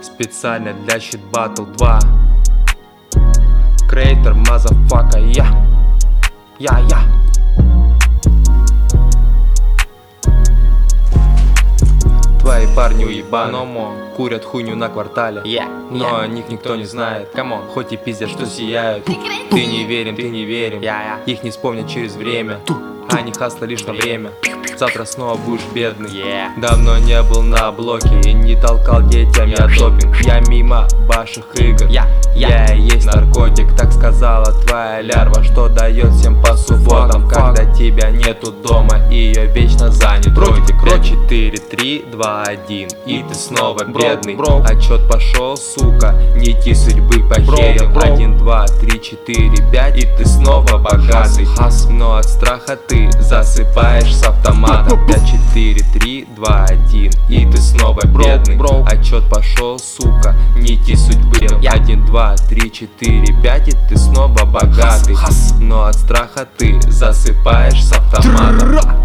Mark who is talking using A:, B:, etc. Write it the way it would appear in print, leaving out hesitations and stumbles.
A: Специально для Shit Battle 2. Креатор, мазафака, я. Твои парни уебаны, курят хуйню на квартале, но о них никто не знает. Хоть и пиздят, что сияют. Ты не верим, их не вспомнят через время. Они хасла лишь на время. Завтра снова будешь бедный. Давно не был на блоке и не толкал детям я допинг. Я мимо ваших игр, я и есть наркотик. Так сказала твоя лярва, что дает всем по субботам. Когда тебя нету дома и ее вечно занят ротик. 5, 4, 3, 2, 1 и ты снова бедный. Отчет пошел, сука, нити судьбы похерил. 1, 2, 3, 4, 5 и ты снова богатый. Но от страха ты засыпаешь с автоматом. 5, 4, 3, 2, 1 и ты снова бедный. Отчет пошел, сука, нити судьбы. 1, 2, 3, 4, 5 и ты снова богатый. Но от страха ты засыпаешь с автоматом.